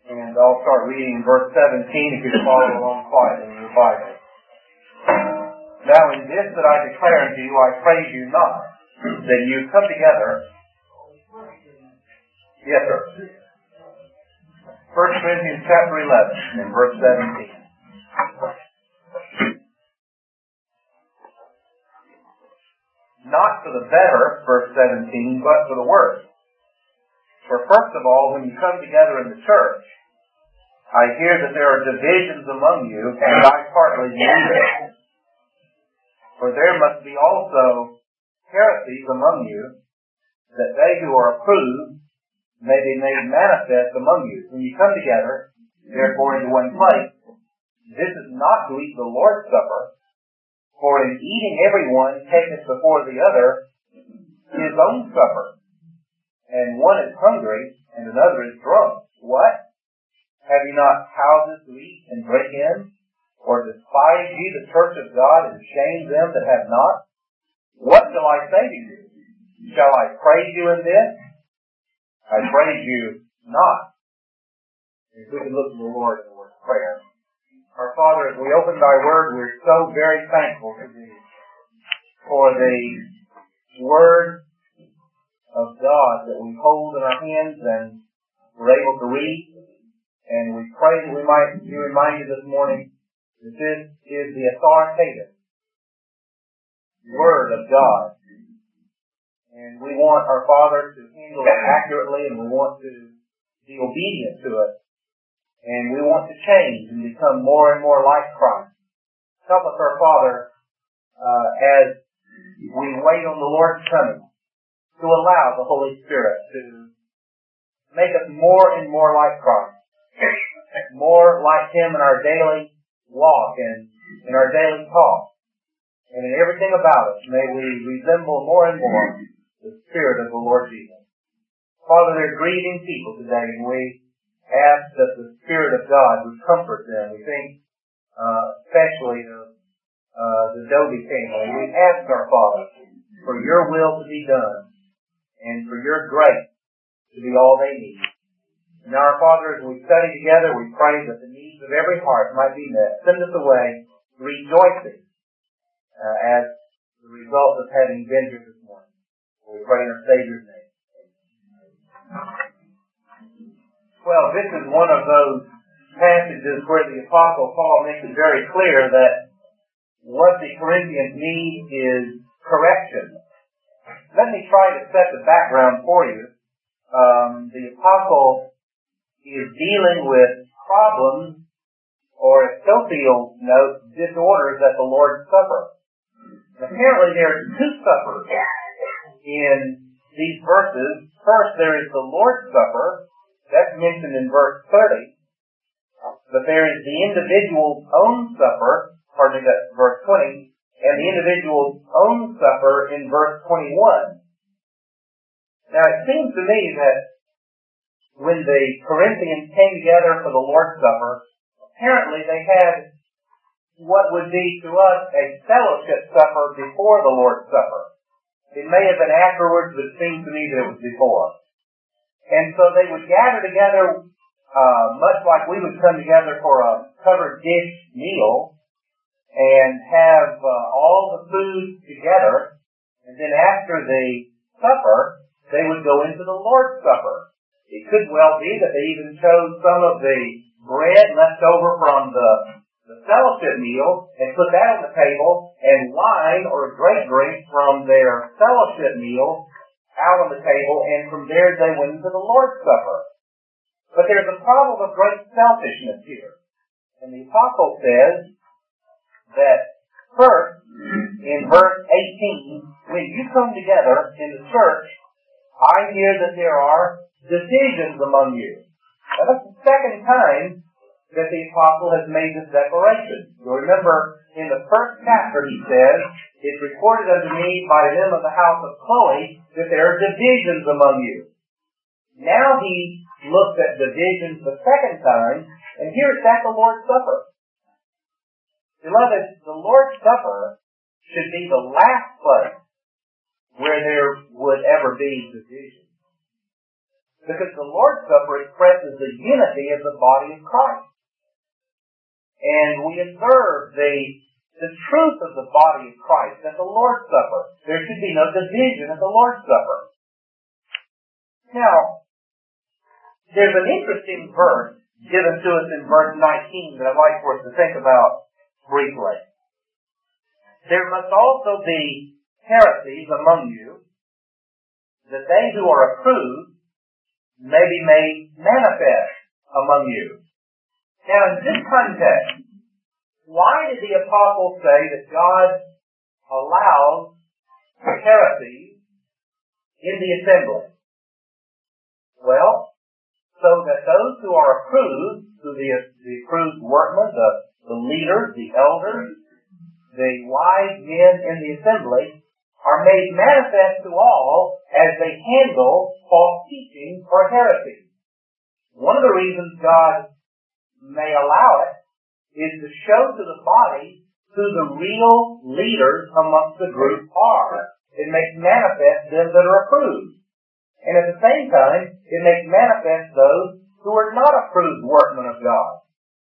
And I'll start reading in verse 17 if you follow along quietly in your Bible. Now in this that I declare unto you, I praise you not, that you come together. Yes, sir. 1 Corinthians chapter 11 and verse 17. Not for the better, verse 17, but for the worse. For first of all, when you come together in the church, I hear that there are divisions among you, and I partly believe it. For there must be also heresies among you, that they who are approved may be made manifest among you. When you come together, therefore, into one place, this is not to eat the Lord's Supper, for in eating everyone taketh before the other his own supper. And one is hungry, and another is drunk. What? Have you not houses to eat and drink in? Or despise ye the church of God, and shame them that have not? What shall I say to you? Shall I praise you in this? I praise you not. If we can look to the Lord in the word of prayer. Our Father, as we open thy word, we're so very thankful to thee for the word of God that we hold in our hands and we're able to read. And we pray that we might be reminded this morning that this is the authoritative word of God. And we want our Father to handle it accurately, and we want to be obedient to it. And we want to change and become more and more like Christ. Help us, our Father, as we wait on the Lord's coming, to allow the Holy Spirit to make us more and more like Christ. More like Him in our daily walk and in our daily talk. And in everything about us, may we resemble more and more the Spirit of the Lord Jesus. Father, they're grieving people today, and we ask that the Spirit of God would comfort them. We think especially of the Dobie family. We ask our Father for your will to be done and for your grace to be all they need. And now, our Father, as we study together, we pray that the needs of every heart might be met. Send us away rejoicing as the result of having been here this morning. We pray in our Savior's name. Well, this is one of those passages where the Apostle Paul makes it very clear that what the Corinthians need is correction. Let me try to set the background for you. The Apostle is dealing with problems, or as Scofield notes, disorders at the Lord's Supper. Apparently there are two suppers in these verses. First, there is the Lord's Supper. That's mentioned in verse 30. But there is the individual's own supper, that's verse 20, and the individual's own supper in verse 21. Now it seems to me that when the Corinthians came together for the Lord's Supper, apparently they had what would be to us a fellowship supper before the Lord's Supper. It may have been afterwards, but it seems to me that it was before. And so they would gather together, much like we would come together for a covered dish meal, and have all the food together, and then after the supper, they would go into the Lord's Supper. It could well be that they even chose some of the bread left over from the fellowship meal and put that on the table, and wine or grape drink from their fellowship meal out on the table, and from there they went into the Lord's Supper. But there's a problem of great selfishness here. And the Apostle says that first, in verse 18, when you come together in the church, I hear that there are divisions among you. Now that's the second time that the Apostle has made this declaration. You'll remember in the first chapter he says, it's reported unto me by them of the house of Chloe that there are divisions among you. Now he looks at divisions the second time, and here it's at the Lord's Supper. Beloved, the Lord's Supper should be the last place where there would ever be division. Because the Lord's Supper expresses the unity of the body of Christ. And we observe the truth of the body of Christ at the Lord's Supper. There should be no division at the Lord's Supper. Now, there's an interesting verse given to us in verse 19 that I'd like for us to think about briefly. There must also be heresies among you, that they who are approved may be made manifest among you. Now, in this context, why did the apostle say that God allows heresies in the assembly? Well, so that those who are approved, the approved workmen, the leaders, the elders, the wise men in the assembly, are made manifest to all as they handle false teaching or heresy. One of the reasons God may allow it is to show to the body who the real leaders amongst the group are. It makes manifest them that are approved. And at the same time, it makes manifest those who are not approved workmen of God.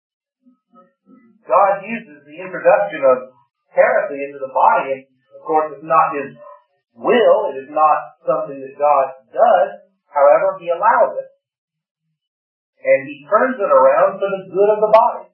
God uses the introduction of heresy into the body. Of course, it's not His will. It is not something that God does. However, He allows it. And He turns it around for the good of the body.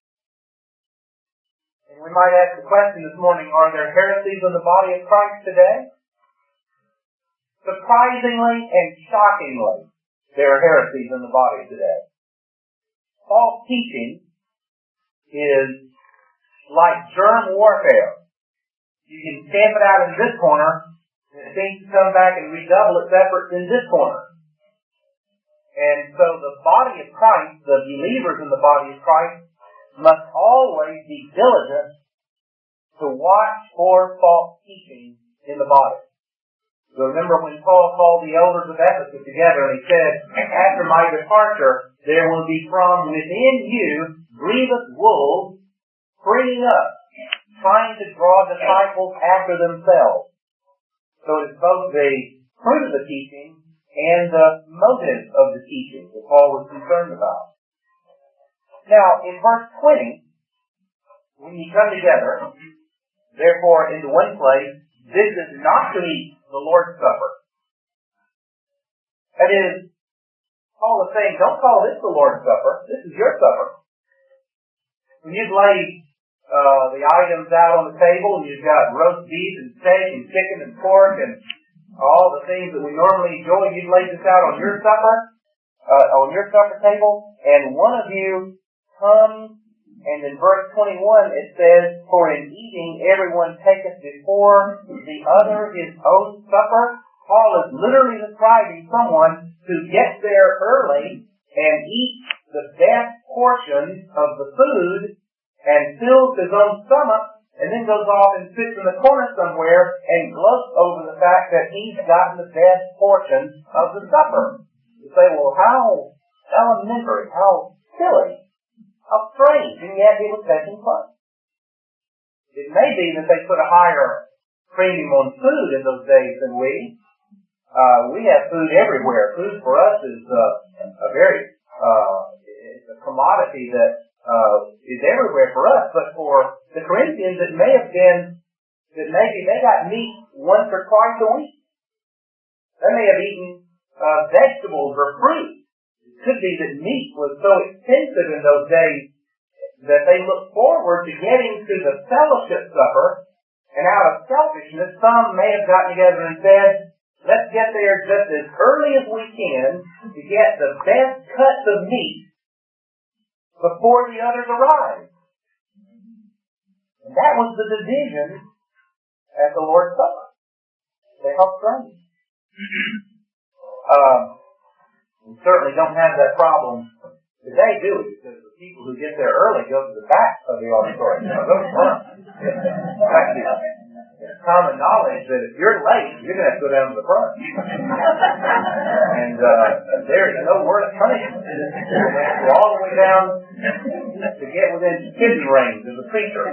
And we might ask the question this morning, are there heresies in the body of Christ today? Surprisingly and shockingly, there are heresies in the body today. False teaching is like germ warfare. You can stamp it out in this corner, and it seems to come back and redouble its efforts in this corner. And so the body of Christ, the believers in the body of Christ, must always be diligent to watch for false teaching in the body. So remember when Paul called the elders of Ephesus together and he said, after my departure, there will be from within you grievous wolves springing up, trying to draw disciples after themselves. So it's both the fruit of the teaching and the motive of the teaching that Paul was concerned about. Now, in verse 20, when you come together, therefore, into one place, this is not to eat the Lord's Supper. That is, Paul is saying, don't call this the Lord's Supper. This is your supper. When you've laid the items out on the table, and you've got roast beef and steak and chicken and pork and all the things that we normally enjoy, you've laid this out on your supper table, and one of you comes, and in verse 21 it says, for in eating everyone taketh before the other his own supper. Paul is literally describing someone who gets there early and eats the best portion of the food and fills his own stomach, and then goes off and sits in the corner somewhere and gloats over the fact that he's gotten the best portion of the supper. You say, well, how elementary, how silly, how strange, and yet it was taking place. It may be that they put a higher premium on food in those days than we. We have food everywhere. Food for us is it's a commodity that is everywhere for us, but for the Corinthians it may have been that maybe they got meat once or twice a week. They may have eaten vegetables or fruit. It could be that meat was so expensive in those days that they looked forward to getting to the fellowship supper, and out of selfishness some may have gotten together and said, let's get there just as early as we can to get the best cuts of meat before the others arrive. And that was the division at the Lord's Supper. They helped strange. We certainly don't have that problem today, do we? Because the people who get there early go to the back of the auditorium. Go to the front. It's common knowledge that if you're late, you're going to have to go down to the front. And there is no worse punishment. You have to go all the way down to get within kidney range of the preacher.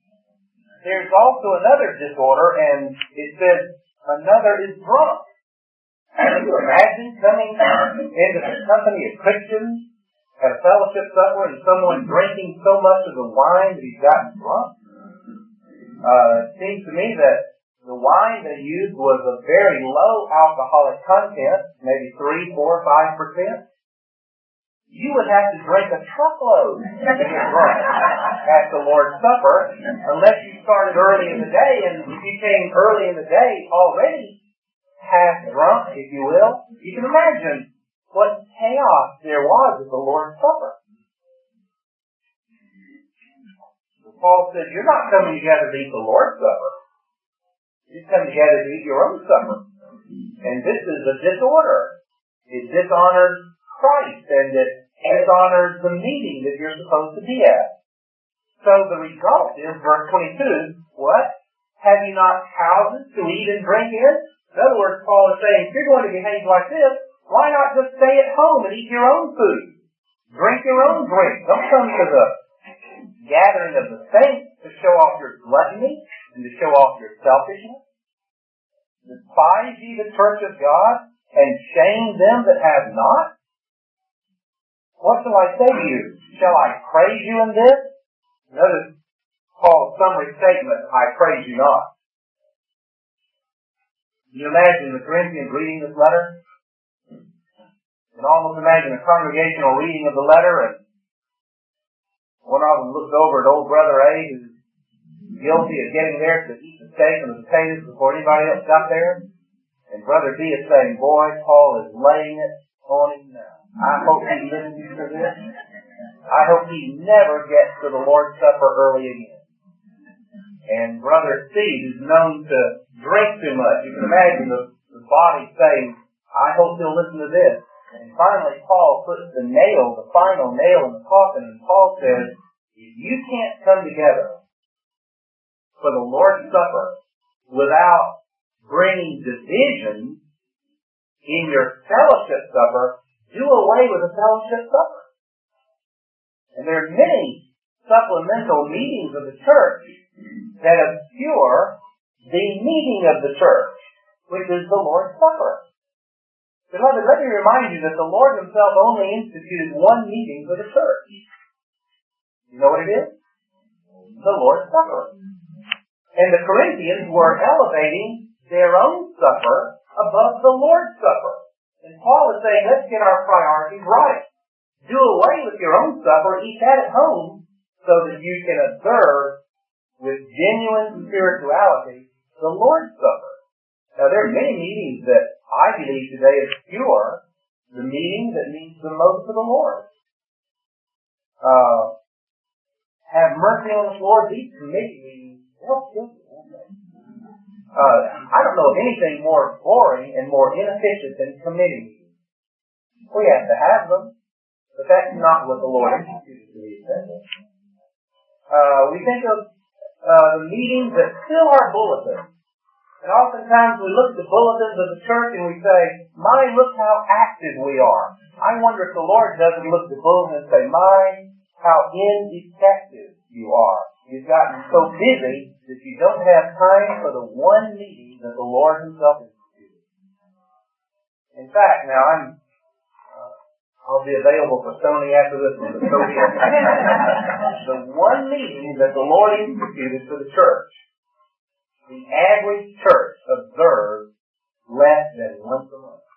There's also another disorder, and it says another is drunk. Can you imagine coming into the company of Christians at a fellowship supper and someone drinking so much of the wine that he's gotten drunk? It seems to me that the wine they used was a very low alcoholic content, maybe 3, 4, 5%. You would have to drink a truckload to get drunk at the Lord's Supper unless you started early in the day. And if you came early in the day already half drunk, if you will, you can imagine what chaos there was at the Lord's Supper. So Paul said, you're not coming together to eat the Lord's Supper. You're coming together to eat your own supper. And this is a disorder. It dishonors Christ, and it dishonors the meeting that you're supposed to be at. So the result is, verse 22, what? Have you not houses to eat and drink in? In other words, Paul is saying, if you're going to behave like this, why not just stay at home and eat your own food? Drink your own drink. Don't come to the gathering of the saints to show off your gluttony and to show off your selfishness. Despise ye the church of God and shame them that have not? What shall I say to you? Shall I praise you in this? Notice Paul's summary statement, I praise you not. Can you imagine the Corinthians reading this letter? You can almost imagine a congregational reading of the letter, and one of them looks over at old brother A, who's guilty of getting there to eat the steak and the potatoes before anybody else got there. And brother B is saying, boy, Paul is laying it on him now. I hope he listens to this. I hope he never gets to the Lord's Supper early again. And brother C, who's known to drink too much, you can imagine the body saying, I hope he'll listen to this. And finally Paul puts the final nail in the coffin, and Paul says, if you can't come together for the Lord's Supper without bringing division in your fellowship supper, do away with the fellowship supper. And there are many supplemental meetings of the church that obscure the meeting of the church, which is the Lord's Supper. Beloved, let me remind you that the Lord himself only instituted one meeting for the church. You know what it is? The Lord's Supper. And the Corinthians were elevating their own supper above the Lord's Supper. And Paul is saying, let's get our priorities right. Do away with your own supper, eat that at home, so that you can observe with genuine spirituality the Lord's Supper. Now, there are many meetings that I believe today obscure the meeting that means the most to the Lord. Have mercy on us, Lord. These committee meetings, they'll kill you, won't they? I don't know of anything more boring and more inefficient than committee meetings. We have to have them, but that's not what the Lord instituted to the assembly. We think of the meetings that fill our bulletins. And oftentimes we look at the bulletins of the church and we say, my, look how active we are. I wonder if the Lord doesn't look at the bulletin and say, my, how ineffective you are. You've gotten so busy that you don't have time for the one meeting that the Lord himself instituted. In fact, now I'll be available for Sony after this one, but so be it. The one meeting that the Lord instituted for the church, the average church observes less than once a month.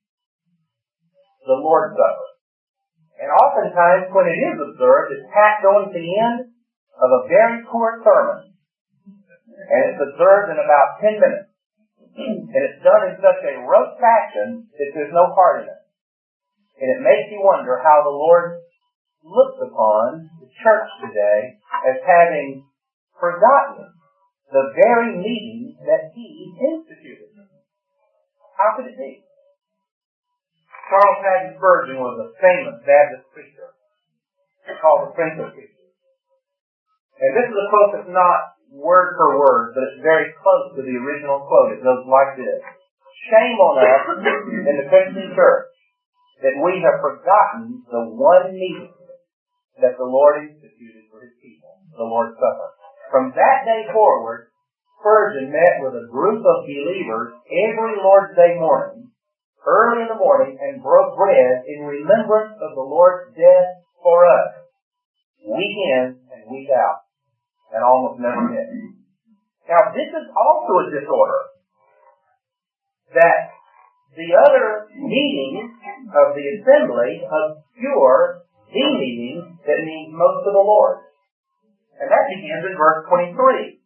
The Lord's Supper. And oftentimes when it is observed, it's tacked on at the end of a very poor sermon. And it's observed in about 10 minutes. And it's done in such a rote fashion that there's no heart in it. And it makes you wonder how the Lord looks upon the church today as having forgotten the very meeting that he instituted. How could it be? Charles Haddon Spurgeon was a famous Baptist preacher called the Prince of Preachers. And this is a quote that's not word for word, but it's very close to the original quote. It goes like this. Shame on us in the Christian church that we have forgotten the one meeting that the Lord instituted for his people, the Lord's Supper. From that day forward, Spurgeon met with a group of believers every Lord's Day morning early in the morning and broke bread in remembrance of the Lord's death for us, week in and week out, and almost never miss. Now, this is also a disorder that the other meetings of the assembly obscure the meeting that means most to the Lord. And that begins in verse 23.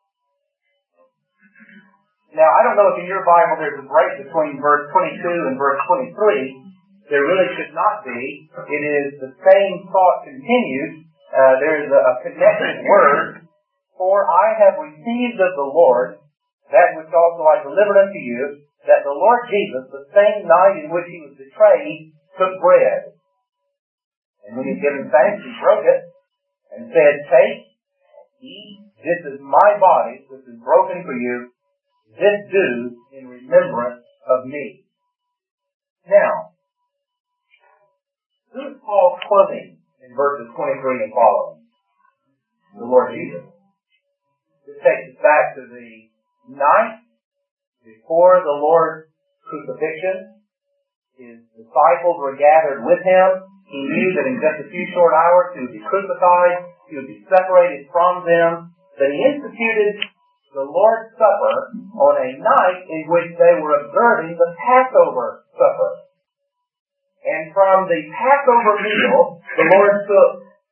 Now, I don't know if in your Bible there's a break between verse 22 and verse 23. There really should not be. It is the same thought continued. There is a connected word. For I have received of the Lord that which also I delivered unto you, that the Lord Jesus, the same night in which he was betrayed, took bread. And when he had given thanks, he broke it and said, Take, eat, this is my body, which is broken for you. This do in remembrance of me. Now, who is Paul quoting in verses 23 and following? The Lord Jesus. This takes us back to the night before the Lord's crucifixion. His disciples were gathered with him. He knew that in just a few short hours he would be crucified, he would be separated from them. But he instituted the Lord's Supper on a night in which they were observing the Passover supper. And from the Passover meal, the Lord took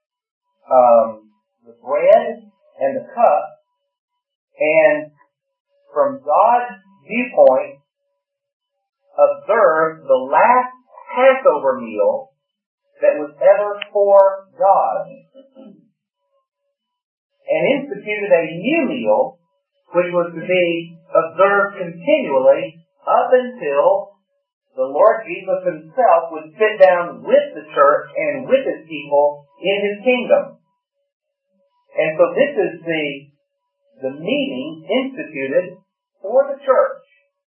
the bread and the cup, and from God's viewpoint, observed the last Passover meal that was ever for God, and instituted a new meal which was to be observed continually up until the Lord Jesus himself would sit down with the church and with his people in his kingdom. And so this is the meeting instituted for the church.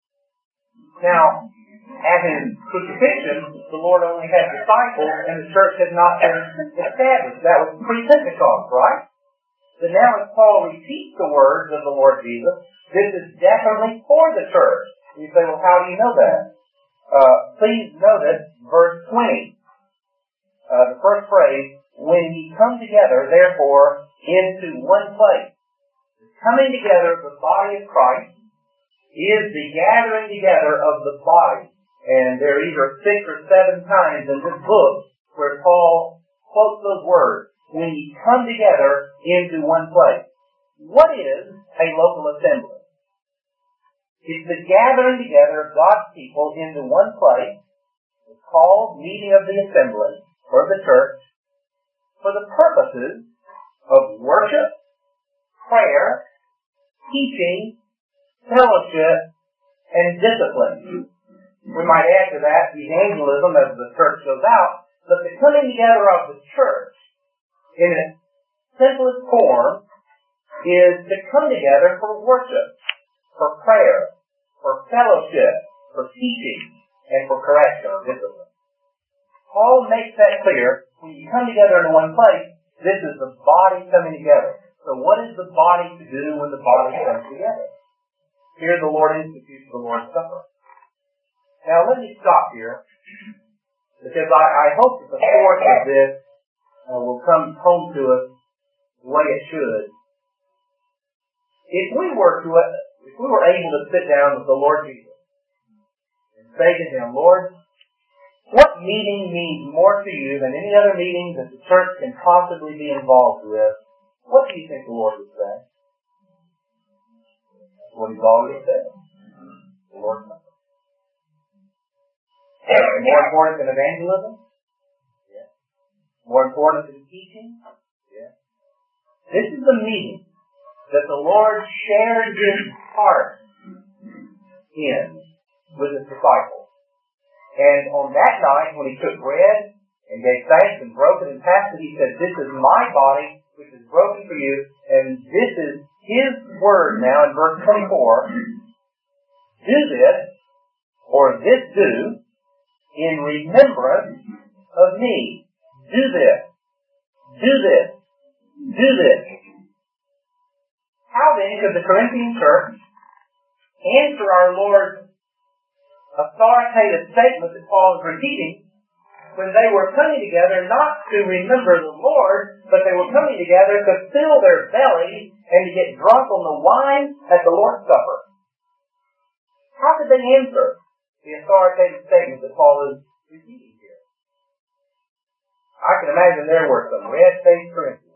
Now, at his crucifixion, the Lord only had disciples and the church had not been established. That was pre-Pentecost, right? But now as Paul repeats the words of the Lord Jesus, this is definitely for the church. You say, well, how do you know that? Please notice verse 20. The first phrase, when ye come together, therefore, into one place. Coming together of the body of Christ is the gathering together of the body. And there are either 6 or 7 times in this book where Paul quotes those words. When you come together into one place. What is a local assembly? It's the gathering together of God's people into one place. It's called meeting of the assembly, or the church, for the purposes of worship, prayer, teaching, fellowship, and discipline. We might add to that evangelism as the church goes out, but the coming together of the church in its simplest form is to come together for worship, for prayer, for fellowship, for teaching, and for correction or discipline. Paul makes that clear. When you come together in one place, this is the body coming together. So what is the body to do when the body comes together? Here the Lord institutes the Lord's Supper. Now let me stop here, because I hope that the force of this will come home to us the way it should. If we were able to sit down with the Lord Jesus and say to him, Lord, what meeting means more to you than any other meeting that the church can possibly be involved with? What do you think the Lord would say? What he's already said. The Lord's Supper. More important than evangelism? Yeah. More important than teaching? Yeah. This is the meeting that the Lord shared his heart in with his disciples. And on that night, when he took bread and gave thanks and broke it and passed it, he said, this is my body, which is broken for you. And this is his word now in verse 24. Do this, or this do, in remembrance of me. Do this. Do this. Do this. How then could the Corinthian church answer our Lord's authoritative statement that Paul is repeating when they were coming together not to remember the Lord, but they were coming together to fill their bellies and to get drunk on the wine at the Lord's Supper. How could they answer the authoritative statement that Paul is repeating here? I can imagine there were some red-faced Corinthians.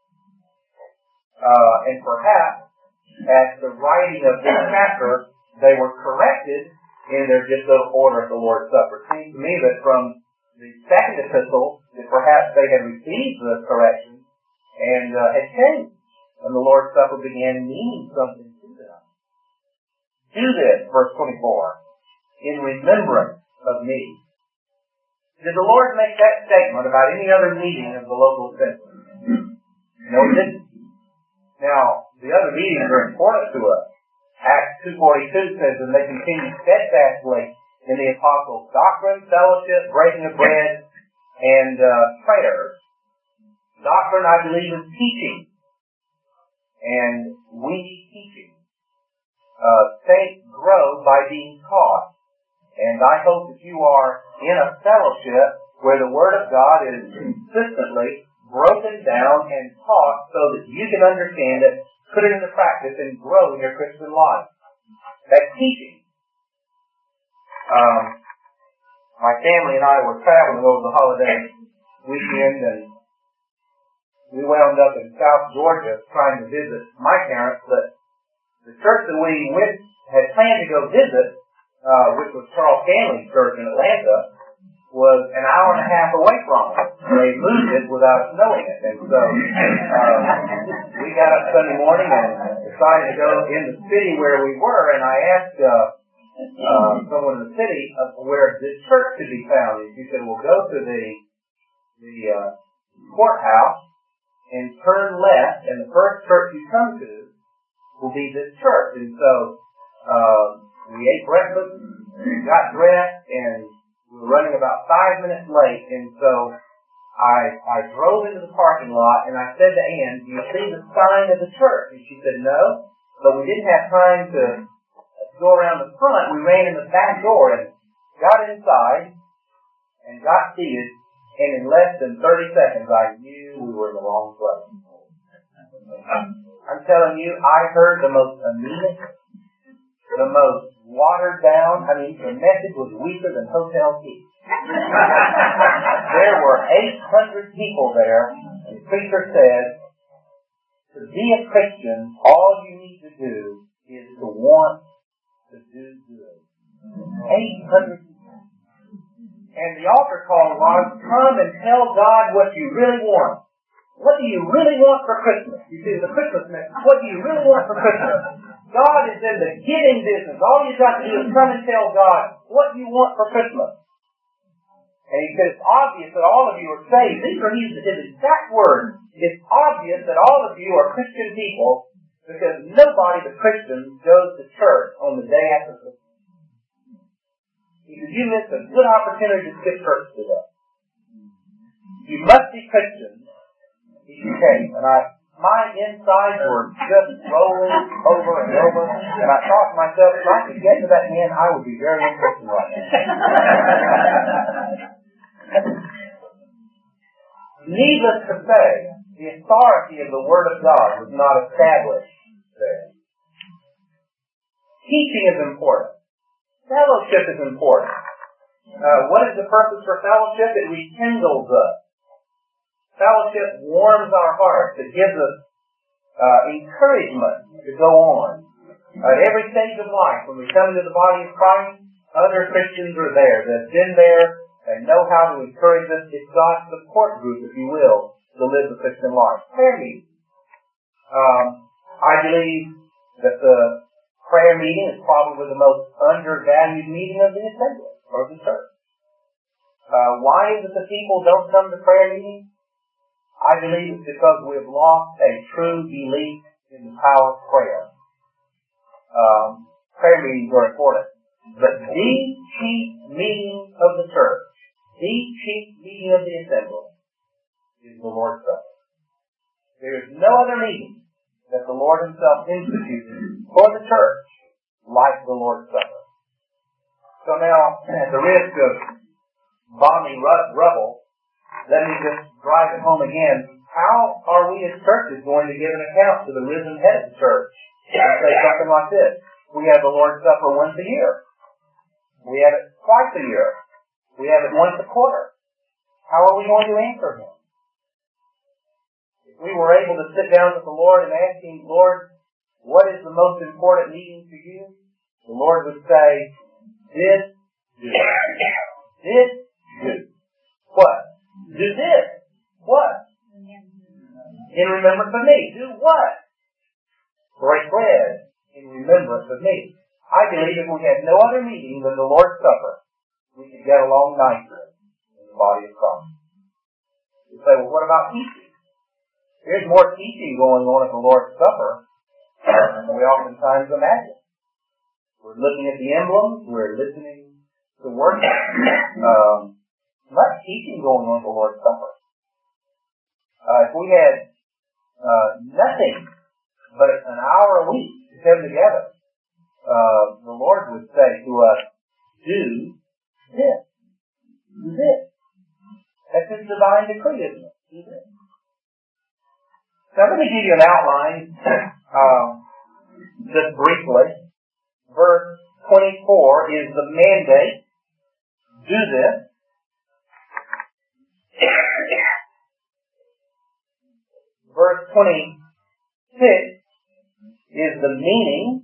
And perhaps at the writing of this chapter, they were corrected in their disorder at the Lord's Supper. It seems to me that from the second epistle, that perhaps they had received the correction and had changed, and the Lord's Supper began meaning something to them. Do this, verse 24, in remembrance of me. Did the Lord make that statement about any other meeting of the local assembly? No, He didn't. Now, the other meetings are important to us. Acts 2:42 says that they continued steadfastly in the apostles' doctrine, fellowship, breaking of bread, and prayers. Doctrine, I believe, is teaching. And we need teaching. Saints grow by being taught. And I hope that you are in a fellowship where the Word of God is consistently broken down and taught so that you can understand it, put it into practice, and grow in your Christian life. That's teaching. My family and I were traveling over the holiday weekend, and we wound up in South Georgia trying to visit my parents, but the church that we had planned to go visit, which was Charles Stanley's church in Atlanta, was an hour and a half away from us. They moved it without us knowing it. And so we got up Sunday morning and decided to go in the city where we were, and I asked someone in the city where this church could be found. And she said, well, go to the courthouse and turn left, and the first church you come to will be this church. And so we ate breakfast, got dressed, and we were running about 5 minutes late. And so I drove into the parking lot, and I said to Ann, do you see the sign of the church? And she said, no. But we didn't have time to go around the front. We ran in the back door and got inside and got seated, and in less than 30 seconds I knew we were in the wrong place. I'm telling you, I heard the most anemic, the most watered down, the message was weaker than Hotel Key. There were 800 people there, and the preacher said, to be a Christian, all you need to do is to want to do good. 800 people. And the altar call was, come and tell God what you really want. What do you really want for Christmas? You see, the Christmas message, what do you really want for Christmas? God is in the giving business. All you've got to do is come and tell God what you want for Christmas. And he said, it's obvious that all of you are saved. These are his exact words. It's obvious that all of you are Christian people because nobody but Christians goes to church on the day after Christmas. He said, you missed a good opportunity to skip church today. You must be Christians. He came, and my insides were just rolling over and over, and I thought to myself, if I could get to that man, I would be very interested right now. Needless to say, the authority of the Word of God was not established there. Teaching is important. Fellowship is important. What is the purpose for fellowship? It rekindles us. Fellowship warms our hearts. It gives us encouragement to go on. At every stage of life, when we come into the body of Christ, other Christians are there that have been there and know how to encourage us. It's God's support group, if you will, to live the Christian life. Prayer meeting. I believe that the prayer meeting is probably the most undervalued meeting of the assembly or the church. Why is it that people don't come to prayer meetings? I believe it's because we have lost a true belief in the power of prayer. Prayer meetings are important. But the chief meeting of the church, the chief meeting of the assembly, is the Lord's Supper. There is no other meeting that the Lord Himself instituted for the church like the Lord's Supper. So So now, at the risk of bombing rubble, let me just drive it home again. How are we as churches going to give an account to the risen head of the church? And say something like this. We have the Lord's Supper once a year. We have it twice a year. We have it once a quarter. How are we going to answer Him? If we were able to sit down with the Lord and ask Him, Lord, what is the most important meeting to you? The Lord would say, this, do. This, do. What? Do this. What? In remembrance of me. Do what? Break bread in remembrance of me. I believe if we had no other meeting than the Lord's Supper, we could get along nicely in the body of Christ. You say, well, what about teaching? There's more teaching going on at the Lord's Supper than we oftentimes imagine. We're looking at the emblems. We're listening to worship. Much teaching going on at the Lord's Supper. If we had nothing but an hour a week to come together, the Lord would say to us, do this. Do this. That's His divine decree, isn't it? Do this. Now let me give you an outline, just briefly. Verse 24 is the mandate. Do this. Verse 26 is the meaning.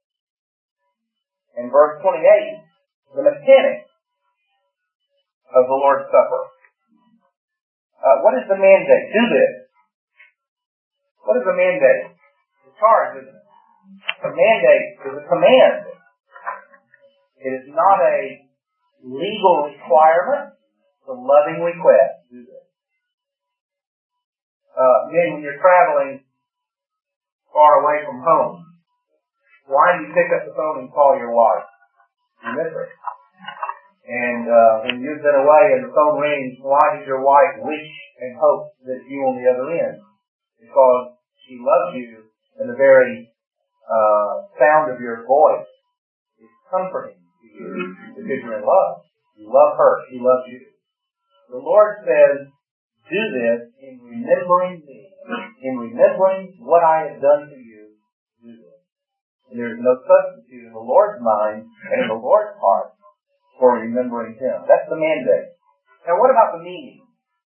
And verse 28, the mechanics of the Lord's Supper. What is the mandate? Do this. What is the mandate? The charge, isn't it? The mandate is a command. It is not a legal requirement. It's a loving request. Do this. Men, when you're traveling far away from home, why do you pick up the phone and call your wife? You miss her. And when you've been away and the phone rings, why does your wife wish and hope that you on the other end? Because she loves you, and the very sound of your voice is comforting to you because you're in love. You love her. She loves you. The Lord says, do this in remembering me, in remembering what I have done for you. Do this. And there is no substitute in the Lord's mind and in the Lord's heart for remembering Him. That's the mandate. Now, what about the meaning?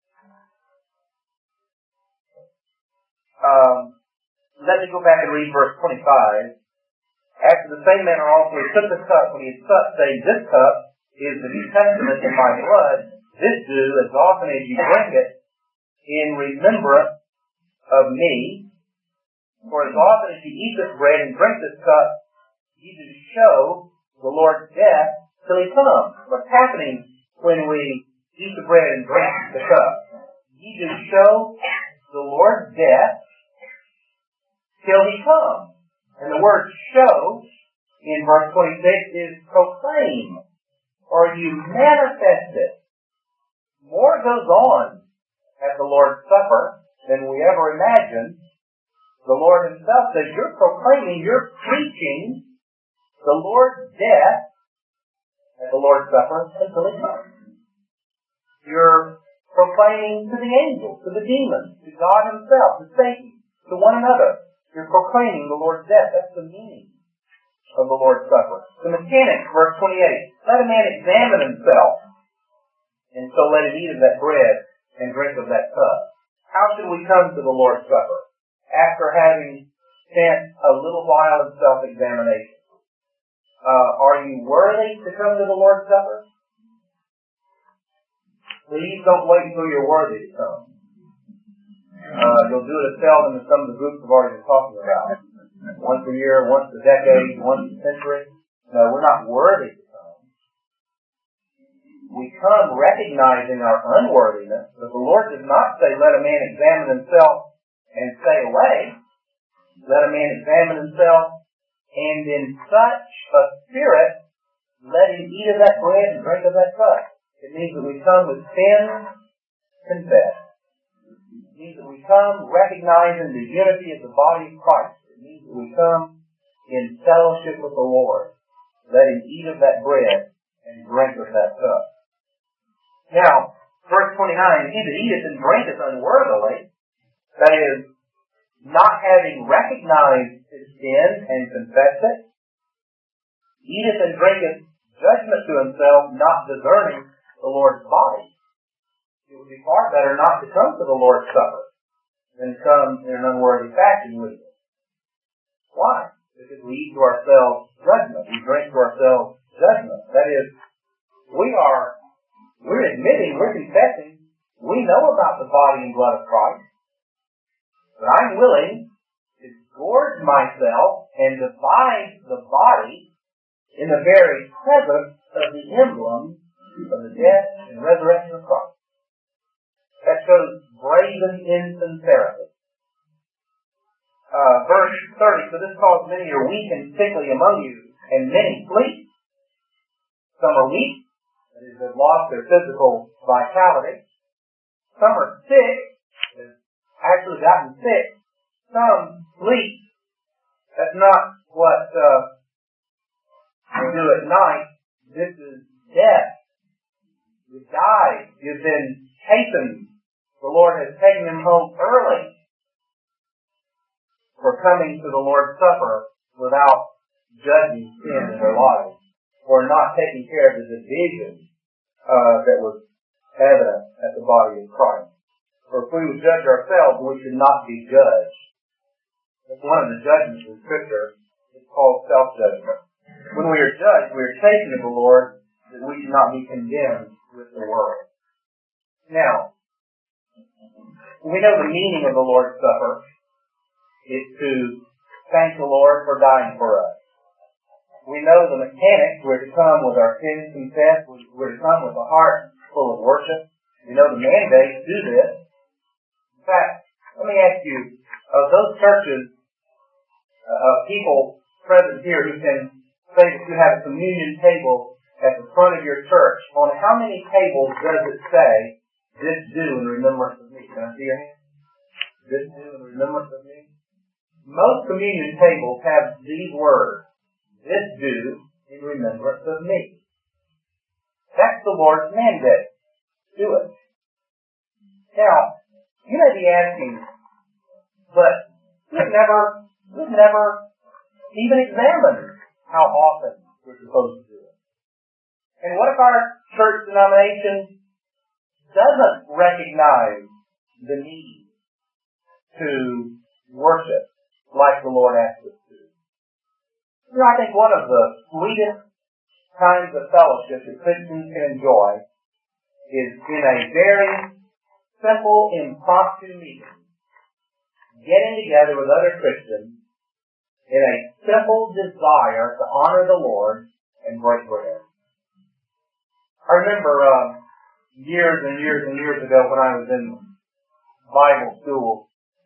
Let me go back and read verse 25. After the same manner also He took the cup when He had supped, saying, this cup is the New Testament in my blood. This do as often as you drink it in remembrance of me. For as often as you eat this bread and drink this cup, you do show the Lord's death till He comes. What's happening when we eat the bread and drink the cup? You do show the Lord's death till He comes. And the word show in verse 26 is proclaim, or you manifest it. More goes on at the Lord's Supper than we ever imagined. The Lord Himself says, you're proclaiming, you're preaching the Lord's death at the Lord's Supper until He comes. You're proclaiming to the angels, to the demons, to God Himself, to Satan, to one another. You're proclaiming the Lord's death. That's the meaning of the Lord's Supper. The mechanics, verse 28. Let a man examine himself, and so let him eat of that bread and drink of that cup. How should we come to the Lord's Supper? After having spent a little while in self-examination. Are you worthy to come to the Lord's Supper? Please don't wait until you're worthy to come. You'll do it as seldom as some of the groups have already been talking about. Once a year, once a decade, once a century. No, we're not worthy to come. We come recognizing our unworthiness, but the Lord does not say, let a man examine himself and stay away. Let a man examine himself, and in such a spirit, let him eat of that bread and drink of that cup. It means that we come with sin confessed. It means that we come recognizing the unity of the body of Christ. It means that we come in fellowship with the Lord. Let him eat of that bread and drinketh that cup. Now, verse 29, he that eateth and drinketh unworthily, that is, not having recognized his sin and confessed it, eateth and drinketh judgment to himself, not discerning the Lord's body. It would be far better not to come to the Lord's Supper than come in an unworthy fashion with it. Why? Because we eat to ourselves judgment. We drink to ourselves judgment. That is, we're admitting, we're confessing, we know about the body and blood of Christ, but I'm willing to gorge myself and divide the body in the very presence of the emblem of the death and resurrection of Christ. That shows brazen insincerity. Verse 30, for this cause many are weak and sickly among you, and many sleep. Some are weak, that is, they've lost their physical vitality. Some are sick, they've actually gotten sick. Some sleep. That's not what we do at night. This is death. You died. You've been chastened. The Lord has taken them home early for coming to the Lord's Supper without judging sin in their lives, or not taking care of the division that was evident at the body of Christ. For if we would judge ourselves, we should not be judged. That's one of the judgments in Scripture. It's called self-judgment. When we are judged, we are chastened of the Lord, that we should not be condemned with the world. Now, we know the meaning of the Lord's Supper is to thank the Lord for dying for us. We know the mechanics. We're to come with our sins confessed. We're to come with a heart full of worship. We know the mandate to do this. In fact, let me ask you, of those churches, people present here who can say that you have a communion table at the front of your church, on how many tables does it say, this do in remembrance of me? Can I see your hand? This do in remembrance of me? Most communion tables have these words, this do in remembrance of me. That's the Lord's mandate. Do it. Now, you may be asking, but we've never even examined how often we're supposed to do it. And what if our church denomination doesn't recognize the need to worship like the Lord asks us to? You know, I think one of the sweetest kinds of fellowship that Christians can enjoy is in a very simple, impromptu meeting, getting together with other Christians in a simple desire to honor the Lord and break bread. I remember years and years and years ago when I was in Bible school,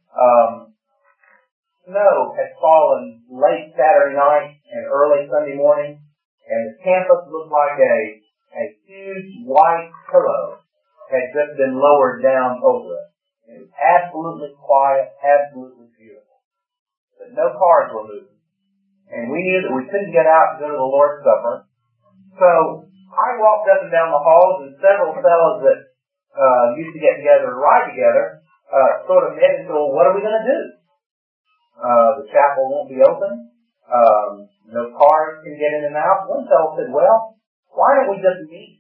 snow had fallen late Saturday night and early Sunday morning, and the campus looked like a huge white pillow had just been lowered down over it. It was absolutely quiet, absolutely beautiful. But no cars were moving. And we knew that we couldn't get out to go to the Lord's Supper. So I walked up and down the halls, and several fellows that used to get together and ride together sort of met and said, well, what are we going to do? The chapel won't be open. No cars can get in and out. One fellow said, well, why don't we just meet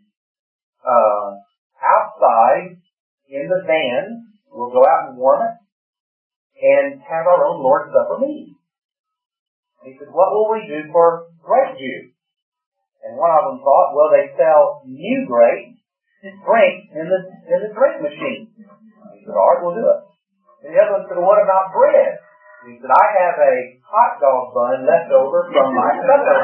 outside in the van? We'll go out and warm it and have our own Lord's Supper meeting. And he said, what will we do for grape juice? And one of them thought, well, they sell new grapes drink in the drink machine. He said, all right, we'll do it. And the other one said, well, what about bread? He said, I have a hot dog bun left over from my supper.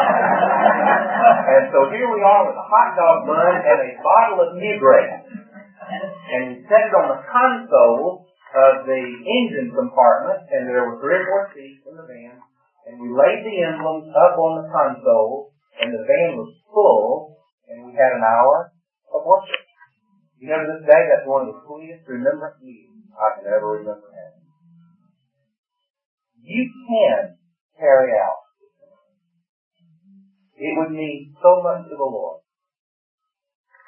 And so here we are with a hot dog bun and a bottle of new grapes. And we set it on the console of the engine compartment, and there were 3 or 4 seats in the van, and we laid the emblems up on the console, and the van was full, and we had an hour of worship. You know, to this day, that's one of the sweetest remembrance meetings I can ever remember having. You can carry out. It would mean so much to the Lord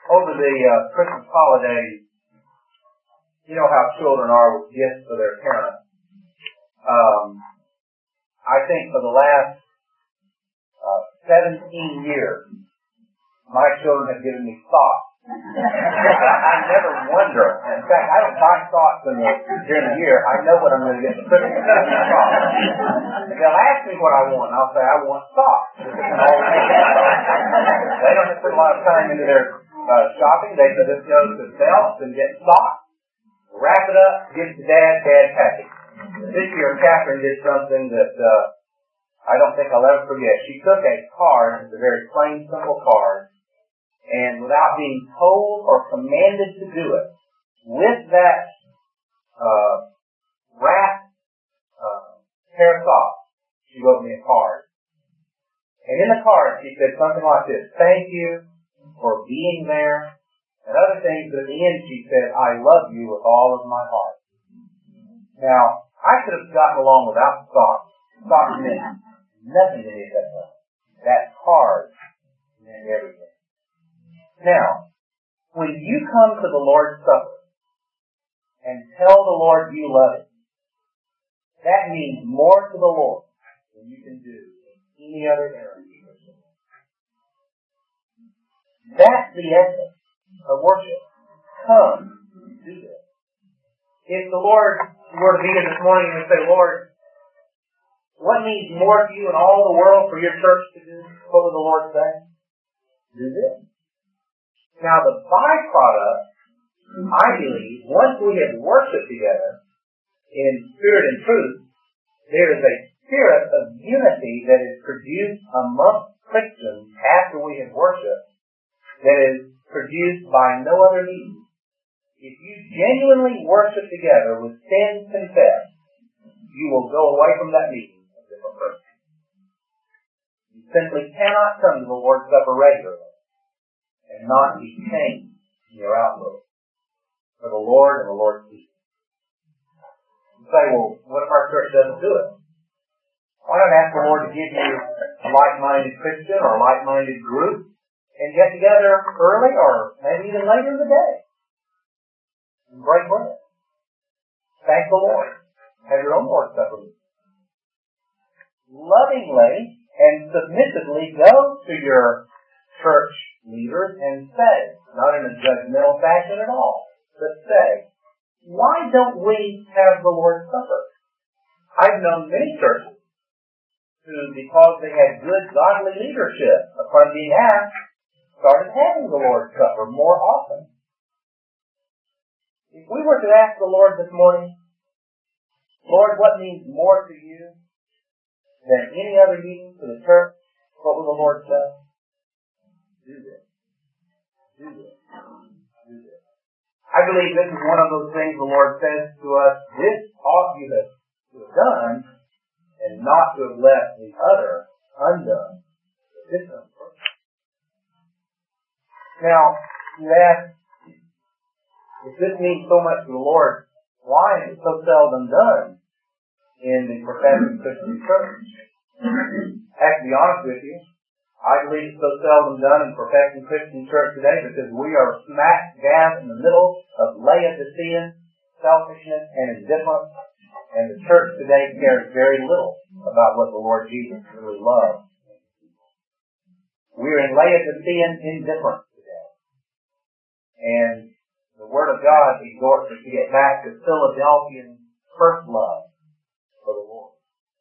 over the Christmas holidays, you know how children are with gifts for their parents. I think for the last 17 years, my children have given me socks. I never wonder. In fact, I don't buy socks during the year. I know what I'm going to get for Christmas. And they'll ask me what I want, and I'll say, I want socks. They don't have to put a lot of time into their shopping. They can just go to Belts and get socks, wrap it up, give it to Dad, Dad pack it. This year, Catherine did something that I don't think I'll ever forget. She took a card, it's a very plain, simple card, and without being told or commanded to do it, with that wrapped pair of socks, she wrote me a card. And in the card, she said something like this: thank you for being there, and other things. But at the end, she said, I love you with all of my heart. Now, I could have gotten along without the socks. Socks meant nothing to me at that time. That card meant everything. Now, when you come to the Lord's Supper and tell the Lord you love Him, that means more to the Lord than you can do in any other area. That's the essence of worship. Come, do this. If the Lord were to be here this morning and say, Lord, what means more to you in all the world for your church to do? What would the Lord say? Do this. Now the byproduct, I believe, once we have worshiped together in spirit and truth, there is a spirit of unity that is produced amongst Christians after we have worshiped that is produced by no other means. If you genuinely worship together with sins confessed, you will go away from that meeting a different person. You simply cannot come to the Lord's Supper regularly and not be changed in your outlook for the Lord and the Lord's people. You say, well, what if our church doesn't do it? Why not ask the Lord to give you a like-minded Christian or a like-minded group and get together early or maybe even later in the day and break bread? Thank the Lord. Have your own Lord's Supper. Lovingly and submissively go to your church leaders and say, not in a judgmental fashion at all, but say, why don't we have the Lord's Supper? I've known many churches who, because they had good godly leadership, upon being asked, started having the Lord's Supper more often. If we were to ask the Lord this morning, Lord, what means more to you than any other meeting for the church? What will the Lord say? Do this. Do this. Do this. I believe this is one of those things the Lord says to us, this ought you to have done, and not to have left the other undone. This one first. Now, you ask, if this means so much to the Lord, why is it so seldom done in the professing Christian church? I have to be honest with you, I believe it's so seldom done in professing Christian church today because we are smack dab in the middle of Laodicean selfishness and indifference, and the church today cares very little about what the Lord Jesus really loves. We're in Laodicean indifference today. And the Word of God exhorts us to get back to Philadelphian first love for the Lord.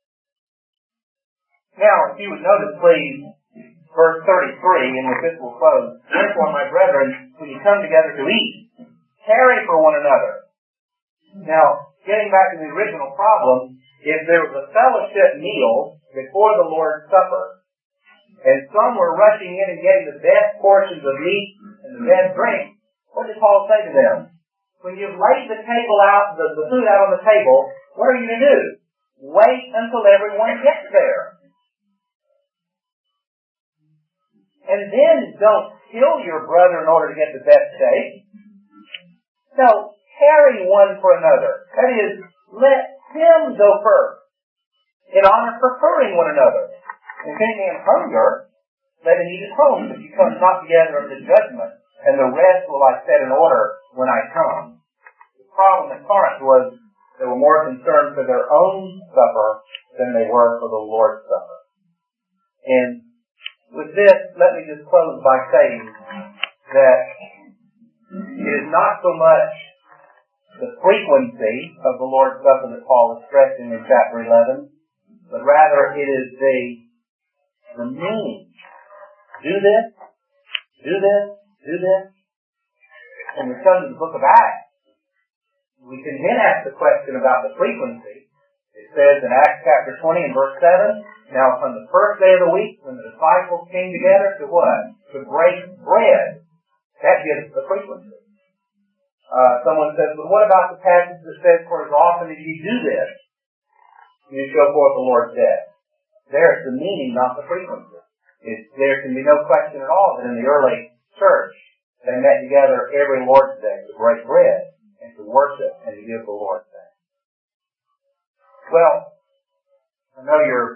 Now, if you would notice, please, verse 33, and with this we'll close. Therefore, my brethren, when you come together to eat, tarry for one another. Now, getting back to the original problem, if there was a fellowship meal before the Lord's Supper, and some were rushing in and getting the best portions of meat and the best drink, what did Paul say to them? When you've laid the table out, the food out on the table, what are you to do? Wait until everyone gets there. And then don't kill your brother in order to get the best steak. No, carry one for another. That is, let him go first, in honor preferring one another. If any man hunger, let him eat at home, if you come not together unto judgment. and the rest will I set in order when I come. The problem at Corinth was they were more concerned for their own supper than they were for the Lord's Supper. And with this, let me just close by saying that it is not so much the frequency of the Lord's Supper that Paul is stressing in chapter 11, but rather it is the meaning. Do this, do this, do this. When we come to the book of Acts, we can then ask the question about the frequency. It says in Acts chapter 20 and verse 7, now upon the first day of the week, when the disciples came together to what? To break bread. That gives the frequency. Someone says, but what about the passage that says, for as often as you do this, you show forth the Lord's death? There's the meaning, not the frequency. There can be no question at all that in the early church, they met together every Lord's Day to break bread and to worship and to give the Lord thanks. Well, I know you're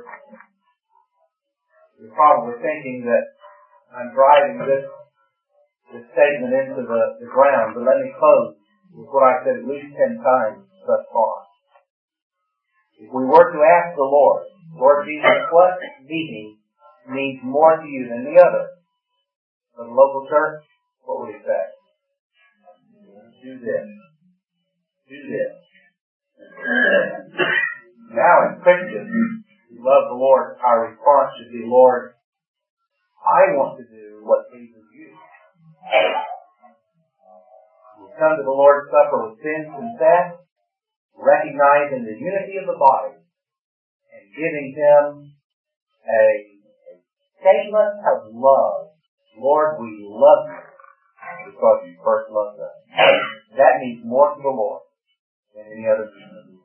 probably thinking that I'm driving this statement into the ground, but let me close with what I've said at least 10 times thus far. If we were to ask the Lord Jesus, what meeting means more to you than the other? For the local church, what would he say? Do this. Do this. Now, as Christians who love the Lord, our response should be, Lord, I want to do what pleases you. We come to the Lord's Supper with sins confessed, recognizing the unity of the body, and giving Him a statement of love. Lord, we love you because you first loved us. That means more to the Lord than any other reason.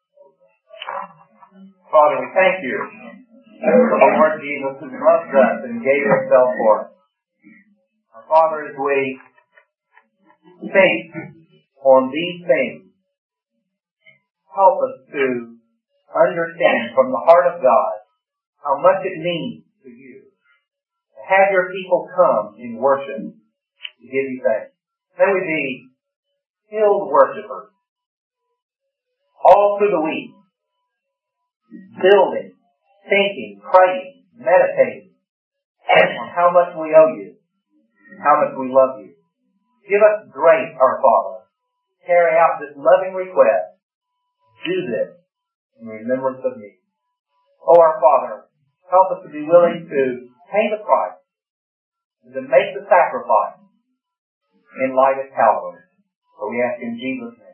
Father, we thank you for the Lord Jesus who loved us and gave Himself for us. Our Father, as we think on these things, help us to understand from the heart of God how much it means to you to have your people come in worship to give you thanks. May we be skilled worshipers all through the week, building, thinking, praying, meditating on how much we owe you, how much we love you. Give us grace, our Father. Carry out this loving request. Do this in remembrance of me. Oh, our Father, help us to be willing to pay the price, and to make the sacrifice in light of Calvary. For we ask in Jesus' name.